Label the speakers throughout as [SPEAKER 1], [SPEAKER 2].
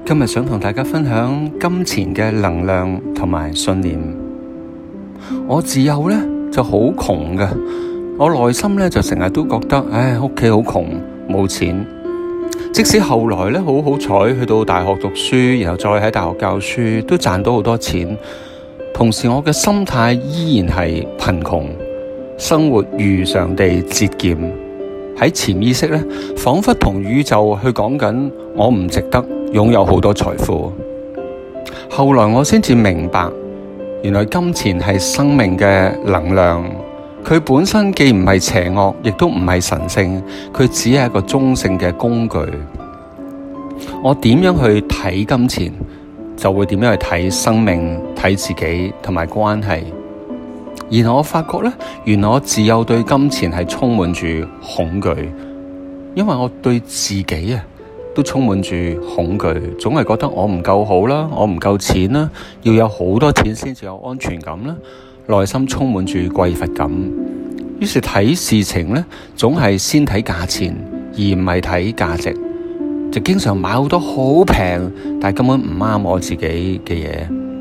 [SPEAKER 1] 今日想同大家分享金錢嘅能量同埋信念。我自幼呢就好窮嘅，我內心呢就成日都覺得，屋企好窮，冇錢。即使後來呢好好彩去到大學讀書，然後再喺大學教書，都賺到好多錢。同時我嘅心態依然係貧窮，生活如常地節儉。喺潛意識呢，仿佛同宇宙去講緊，我唔值得擁有好多財富。後來我先至明白，原來金錢係生命嘅能量，佢本身既唔係邪惡，亦都唔係神聖，佢只係一個中性嘅工具。我點樣去睇金錢，就會點樣去睇生命、睇自己同埋關係。然後我發覺呢，原來我自幼對金錢係充滿住恐懼，因為我對自己都充滿住恐懼，總係覺得我唔夠好啦，我唔夠錢啦，要有好多錢先至有安全感啦，內心充滿住匱乏感。於是睇事情呢，總係先睇價錢，而唔係睇價值，就經常買好多好平但係根本唔啱我自己嘅嘢。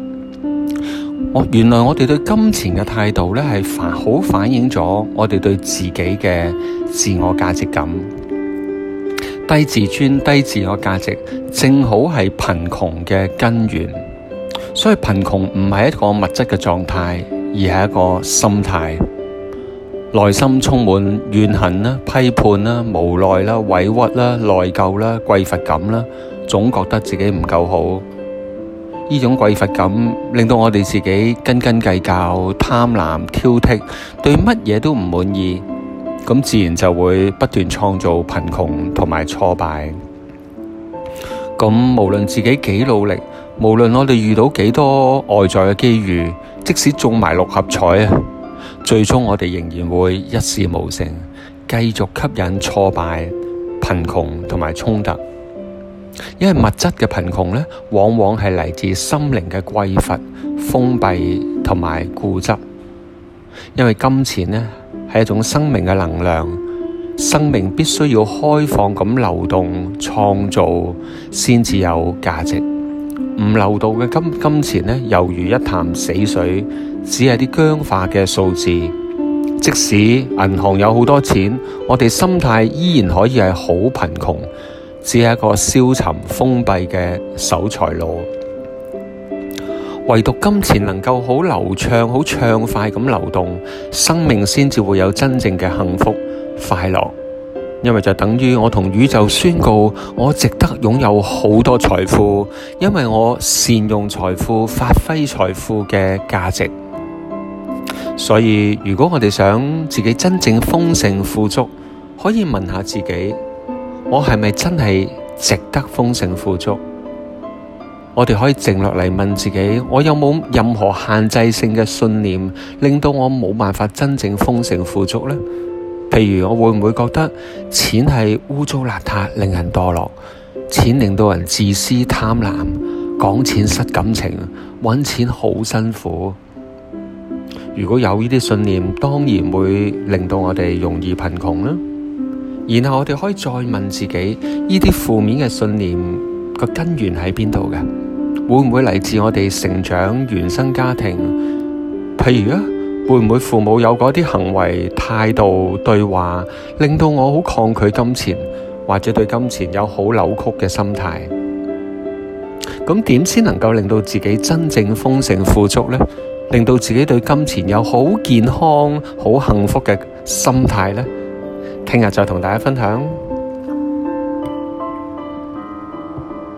[SPEAKER 1] 原來我哋對金錢嘅態度呢，係好反映咗我哋對自己嘅自我價值感。低自尊、低自我價值，正好係貧窮嘅根源。所以貧窮唔係一個物質嘅狀態，而係一個心態。內心充滿怨恨啦、批判啦、無奈啦、委屈啦、內疚啦、匱乏感啦，總覺得自己唔夠好。呢種匱乏感令到我哋自己斤斤計較、貪婪、挑剔，對乜嘢都唔滿意，咁自然就會不斷創造貧窮同埋挫敗。咁無論自己幾努力，無論我哋遇到幾多外在嘅機遇，即使中埋六合彩最終我哋仍然會一事無成，繼續吸引挫敗、貧窮同埋衝突。因為物質嘅貧窮呢，往往係嚟自心靈嘅匱乏、封閉同埋固執。因為金錢呢係一種生命嘅能量，生命必須要開放咁流動、創造，先至有價值。唔流動嘅金錢呢，猶如一潭死水，只係啲僵化嘅數字。即使銀行有好多錢，我哋心態依然可以係好貧窮，只係一個消沉封閉嘅守財奴。唯獨金錢能夠好流暢、好暢快咁流動，生命先至會有真正嘅幸福快樂。因為就等於我同宇宙宣告，我值得擁有好多財富，因為我善用財富、發揮財富嘅價值。所以如果我哋想自己真正豐盛富足，可以問下自己，我係咪真係值得豐盛富足？我哋可以靜落嚟問自己，我有冇任何限制性嘅信念，令到我冇辦法真正豐盛富足呢？譬如我會唔會覺得錢係污糟邋遢，令人墮落，錢令到人自私貪婪，講錢失感情，搵錢好辛苦。如果有呢啲信念，當然會令到我哋容易貧窮啦。然後我哋可以再問自己，呢啲負面嘅信念個根源喺邊度嘅？會唔會嚟自我哋成長原生家庭？譬如會唔會父母有嗰啲行為、態度、對話，令到我好抗拒金錢，或者對金錢有好扭曲嘅心態？咁點先能夠令到自己真正豐盛富足呢？令到自己對金錢有好健康、好幸福嘅心態呢？聽日再同大家分享。